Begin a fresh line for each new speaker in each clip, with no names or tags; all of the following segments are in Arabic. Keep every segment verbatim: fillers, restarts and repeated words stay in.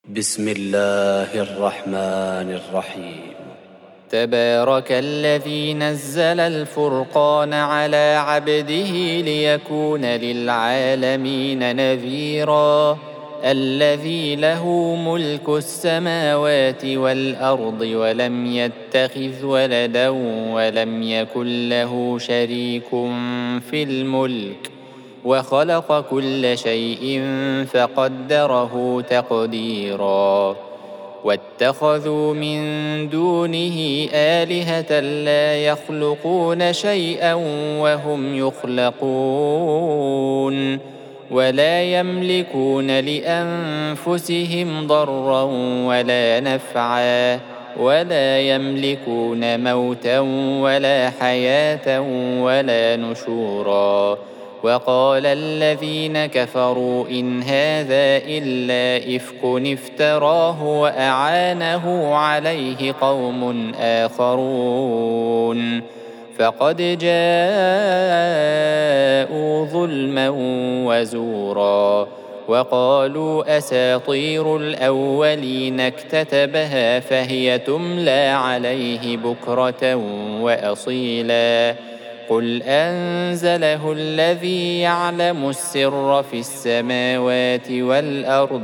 بسم الله الرحمن الرحيم.
تبارك الذي نزل الفرقان على عبده ليكون للعالمين نذيرا. الذي له ملك السماوات والأرض ولم يتخذ ولدا ولم يكن له شريك في الملك وخلق كل شيء فقدره تقديرا. واتخذوا من دونه آلهة لا يخلقون شيئا وهم يخلقون ولا يملكون لأنفسهم ضرا ولا نفعا ولا يملكون موتا ولا حياة ولا نشورا. وقال الذين كفروا إن هذا إلا إفك افتراه وأعانه عليه قوم آخرون فقد جاءوا ظلما وزورا. وقالوا أساطير الأولين اكتتبها فهي تملى عليه بكرة وأصيلا. قل أنزله الذي يعلم السر في السماوات والأرض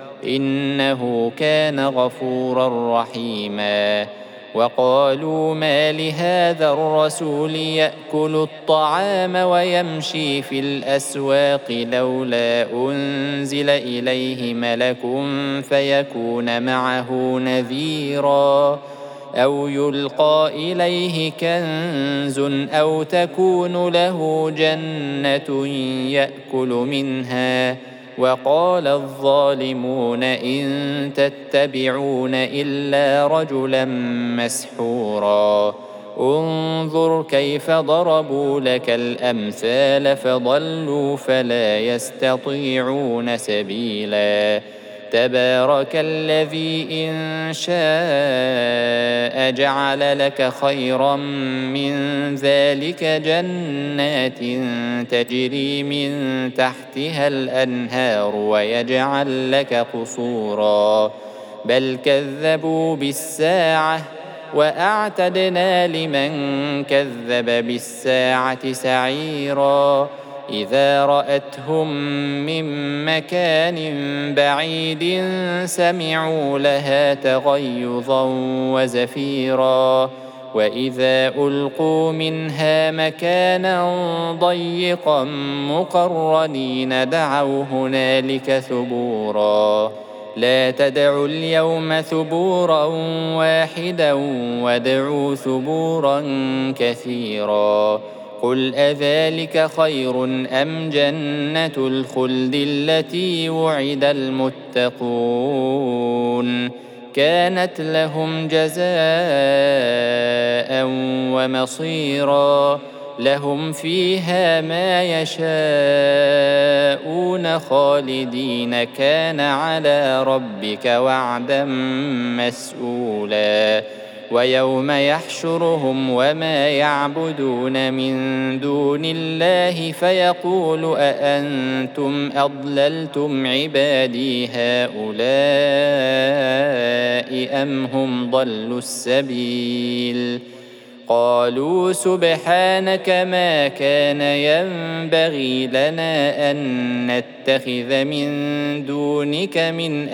إنه كان غفورا رحيما. وقالوا ما لهذا الرسول يأكل الطعام ويمشي في الأسواق لولا أنزل إليه ملك فيكون معه نذيرا أو يلقى إليه كنز أو تكون له جنة يأكل منها. وقال الظالمون إن تتبعون إلا رجلا مسحورا. انظر كيف ضربوا لك الأمثال فضلوا فلا يستطيعون سبيلا. تبارك الذي إن شاء جعل لك خيرا من ذلك جنات تجري من تحتها الأنهار ويجعل لك قصورا بل كذبوا بالساعة وأعتدنا لمن كذب بالساعة سعيرا. إذا رأتهم من مكان بعيد سمعوا لها تغيظا وزفيرا. وإذا ألقوا منها مكانا ضيقا مقرنين دعوا هنالك ثبورا. لا تدعوا اليوم ثبورا واحدا وادعوا ثبورا كثيرا. قل أذلك خير أم جنة الخلد التي وعد المتقون كانت لهم جزاء ومصيرا. لهم فيها ما يشاءون خالدين كان على ربك وعدا مسئولا. ويوم يحشرهم وما يعبدون من دون الله فيقول أأنتم أضللتم عبادي هؤلاء أم هم ضلوا السبيل. قالوا سبحانك ما كان ينبغي لنا أن نتخذ من دونك من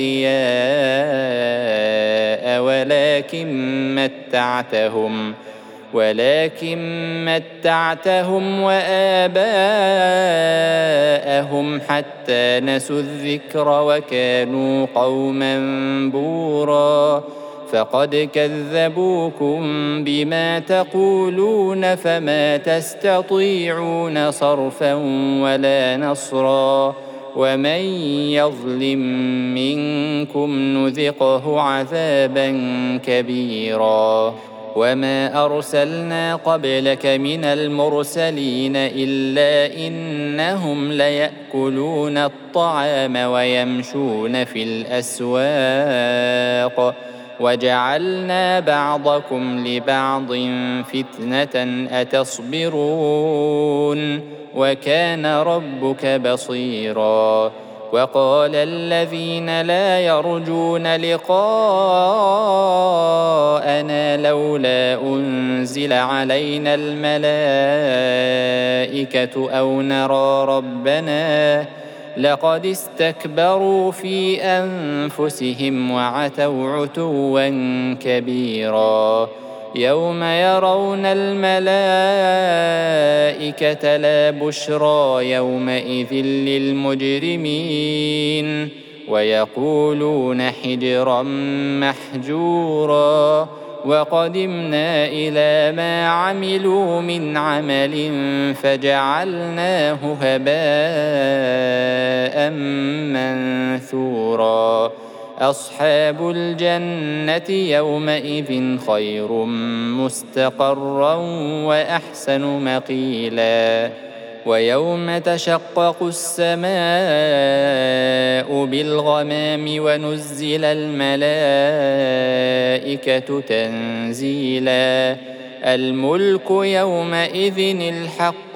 أولياء ولكن متعتهم ولكن متعتهم وآباءهم حتى نسوا الذكر وكانوا قوما بورا. فقد كذبوكم بما تقولون فما تستطيعون صرفا ولا نصرا. ومن يظلم منكم نذقه عذابا كبيرا. وما أرسلنا قبلك من المرسلين إلا إنهم ليأكلون الطعام ويمشون في الأسواق وجعلنا بعضكم لبعض فتنة أتصبرون وكان ربك بصيرا. وقال الذين لا يرجون لقاءنا لولا أنزل علينا الملائكة أو نرى ربنا لقد استكبروا في أنفسهم وعتوا عتوا كبيرا يوم يرون الملائكة لا بشرى يومئذ للمجرمين ويقولون حجرا محجورا وقدمنا إلى ما عملوا من عمل فجعلناه هباء منثورا أصحاب الجنة يومئذ خير مستقرا وأحسن مقيلا ويوم تشقق السماء بالغمام ونزل الملائكة تنزيلا الملك يومئذ الحق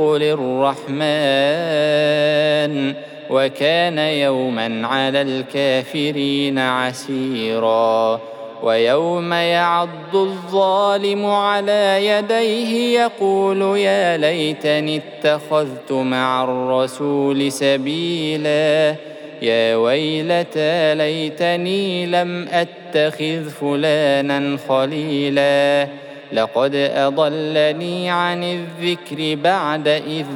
للرحمن وكان يوما على الكافرين عسيرا ويوم يعض الظالم على يديه يقول يا ليتني اتخذت مع الرسول سبيلا يا ويلتى ليتني لم أتخذ فلانا خليلا لقد أضلني عن الذكر بعد إذ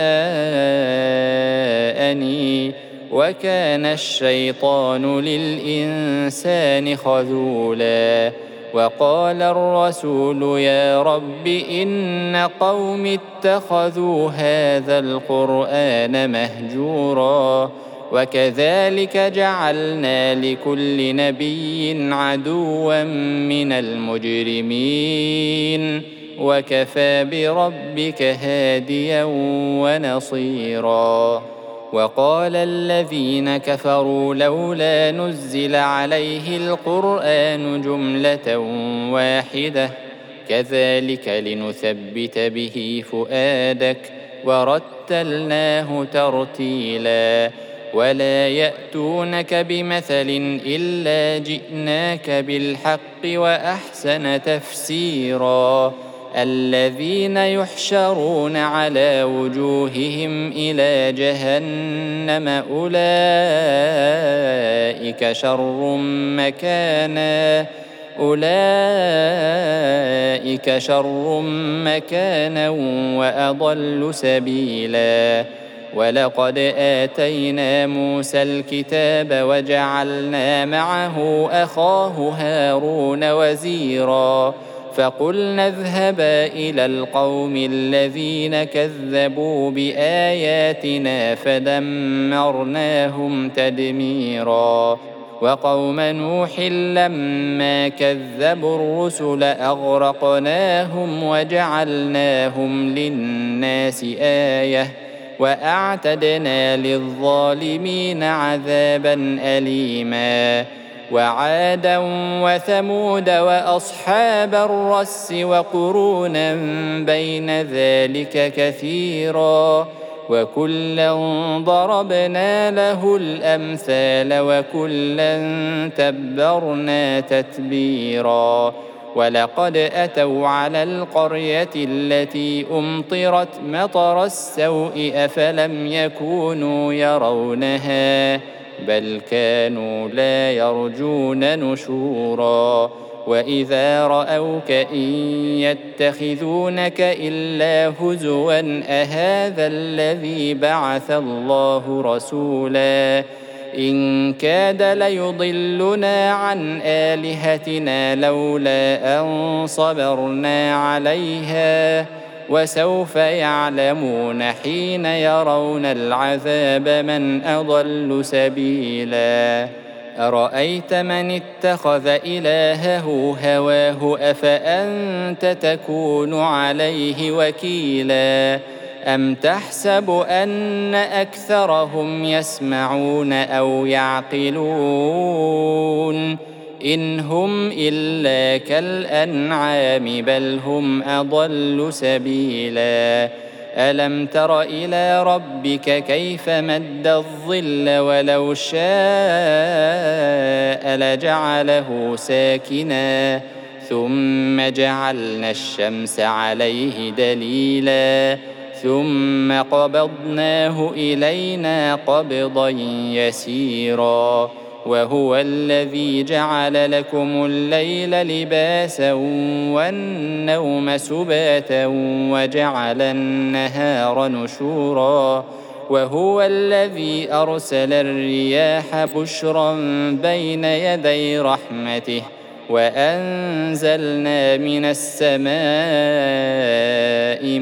جاءني وكان الشيطان للإنسان خذولا وقال الرسول يا رب إن قوم اتخذوا هذا القرآن مهجورا وكذلك جعلنا لكل نبي عدوا من المجرمين وكفى بربك هاديا ونصيرا وقال الذين كفروا لولا نزل عليه القرآن جملة واحدة كذلك لنثبت به فؤادك ورتلناه ترتيلا ولا يأتونك بمثل إلا جئناك بالحق وأحسن تفسيرا الذين يحشرون على وجوههم إلى جهنم أولئك شر مكانا أولئك شر مكانا وأضل سبيلا ولقد آتينا موسى الكتاب وجعلنا معه أخاه هارون وزيرا فقلنا اذهبا إلى القوم الذين كذبوا بآياتنا فدمرناهم تدميرا وقوم نوح لما كذبوا الرسل أغرقناهم وجعلناهم للناس آية وأعتدنا للظالمين عذابا أليما وعادا وثمود وأصحاب الرس وقرونا بين ذلك كثيرا وكلا ضربنا له الأمثال وكلا تبرنا تتبيرا ولقد أتوا على القرية التي أمطرت مطر السوء أفلم يكونوا يرونها بل كانوا لا يرجون نشورا وإذا رأوك إن يتخذونك إلا هزوا أهذا الذي بعث الله رسولا إن كاد ليضلنا عن آلهتنا لولا أن صبرنا عليها وسوف يعلمون حين يرون العذاب من أضل سبيلا أرأيت من اتخذ إلهه هواه أفأنت تكون عليه وكيلا أم تحسب أن أكثرهم يسمعون أو يعقلون إن هم إلا كالأنعام بل هم أضل سبيلا ألم تر إلى ربك كيف مد الظل ولو شاء لجعله ساكنا ثم جعلنا الشمس عليه دليلا ثم قبضناه إلينا قبضا يسيرا وهو الذي جعل لكم الليل لباسا والنوم سباتا وجعل النهار نشورا وهو الذي أرسل الرياح بشرا بين يدي رحمته وأنزلنا من السماء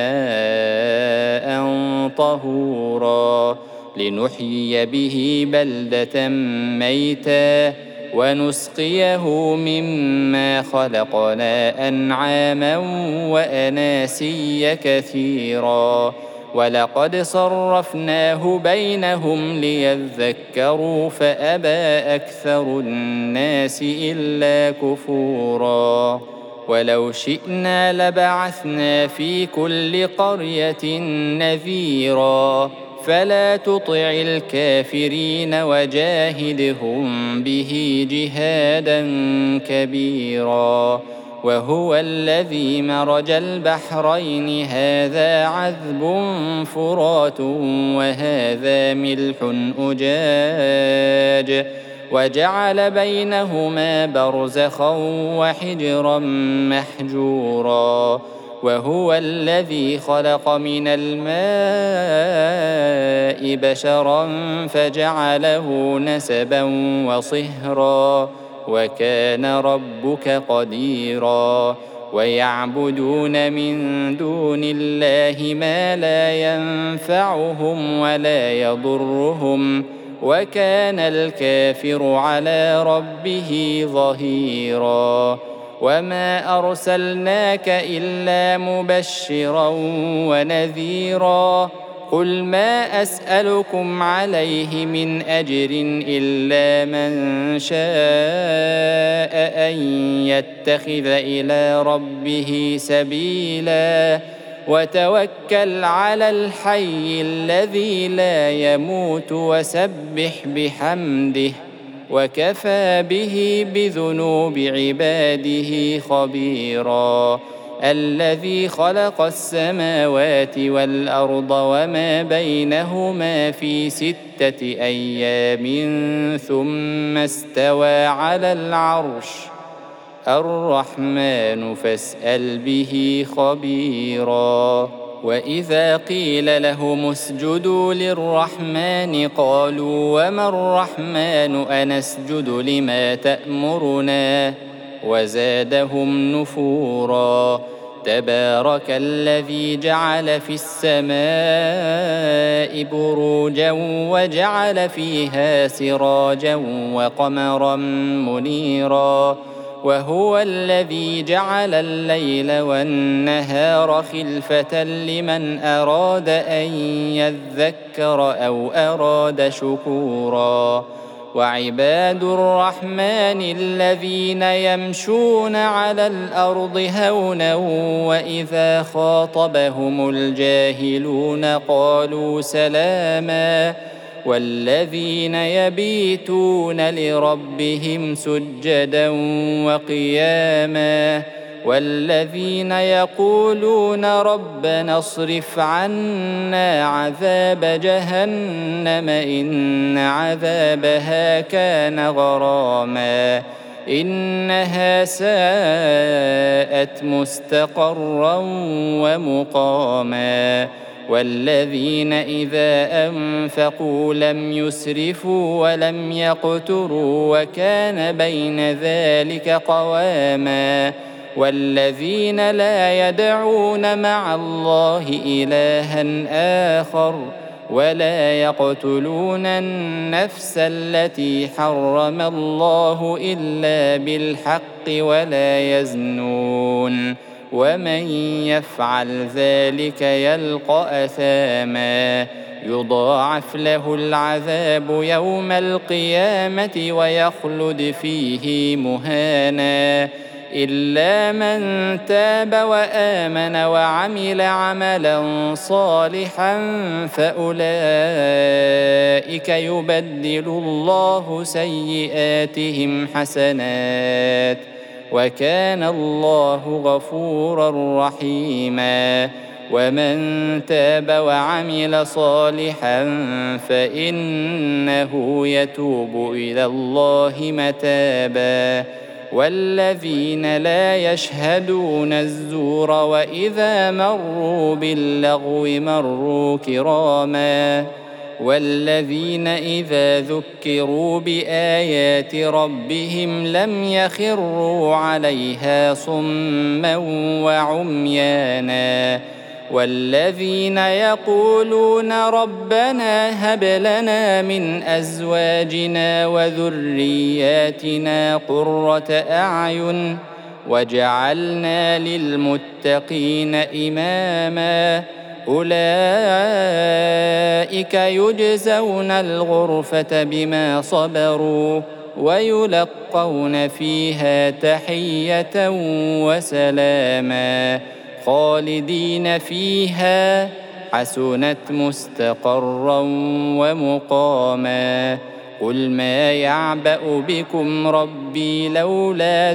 ماء طهورا لنحيي به بلدة ميتا ونسقيه مما خلقنا أنعاما وأناسيا كثيرا ولقد صرفناه بينهم ليذكروا فأبى أكثر الناس إلا كفورا ولو شئنا لبعثنا في كل قرية نذيرا فلا تطع الكافرين وجاهدهم به جهادا كبيرا وهو الذي مرج البحرين هذا عذب فرات وهذا ملح أجاج وجعل بينهما برزخا وحجرا محجورا وهو الذي خلق من الماء بشرا فجعله نسبا وصهرا وكان ربك قديرا ويعبدون من دون الله ما لا ينفعهم ولا يضرهم وكان الكافر على ربه ظهيرا وما أرسلناك إلا مبشرا ونذيرا قل ما أسألكم عليه من أجر إلا من شاء أن يتخذ إلى ربه سبيلا وتوكل على الحي الذي لا يموت وسبح بحمده وكفى به بذنوب عباده خبيرا الذي خلق السماوات والأرض وما بينهما في ستة أيام ثم استوى على العرش الرحمن فاسأل به خبيرا وإذا قيل لهم اسجدوا للرحمن قالوا وما الرحمن أنسجد لما تأمرنا وزادهم نفورا تبارك الذي جعل في السماء بروجا وجعل فيها سراجا وقمرا منيرا وهو الذي جعل الليل والنهار خلفة لمن أراد أن يذكر أو أراد شكورا وعباد الرحمن الذين يمشون على الأرض هونا وإذا خاطبهم الجاهلون قالوا سلاما والذين يبيتون لربهم سجدا وقياما والذين يقولون ربنا اصرف عنا عذاب جهنم إن عذابها كان غراما إنها ساءت مستقرا ومقاما والذين إذا أنفقوا لم يسرفوا ولم يقتروا وكان بين ذلك قواما والذين لا يدعون مع الله إلها آخر ولا يقتلون النفس التي حرم الله إلا بالحق ولا يزنون ومن يفعل ذلك يلقى أثاما يضاعف له العذاب يوم القيامة ويخلد فيه مهانا إلا من تاب وآمن وعمل عملا صالحا فأولئك يبدل الله سيئاتهم حسنات وكان الله غفورا رحيما. ومن تاب وعمل صالحا فإنه يتوب إلى الله متابا. والذين لا يشهدون الزور وإذا مروا باللغو مروا كراما. والذين إذا ذكروا بآيات ربهم لم يخروا عليها صما وعميانا. والذين يقولون ربنا هب لنا من أزواجنا وذرياتنا قرة أعين واجعلنا للمتقين إماما. أولئك يجزون الغرفة بما صبروا ويلقون فيها تحية وسلاما خالدين فيها حسنت مستقرا ومقاما. قل ما يعبأ بكم ربي لولا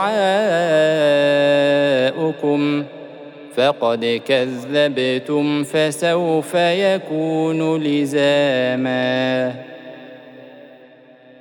دعاؤكم فقد كذبتم فسوف يكون لزاما.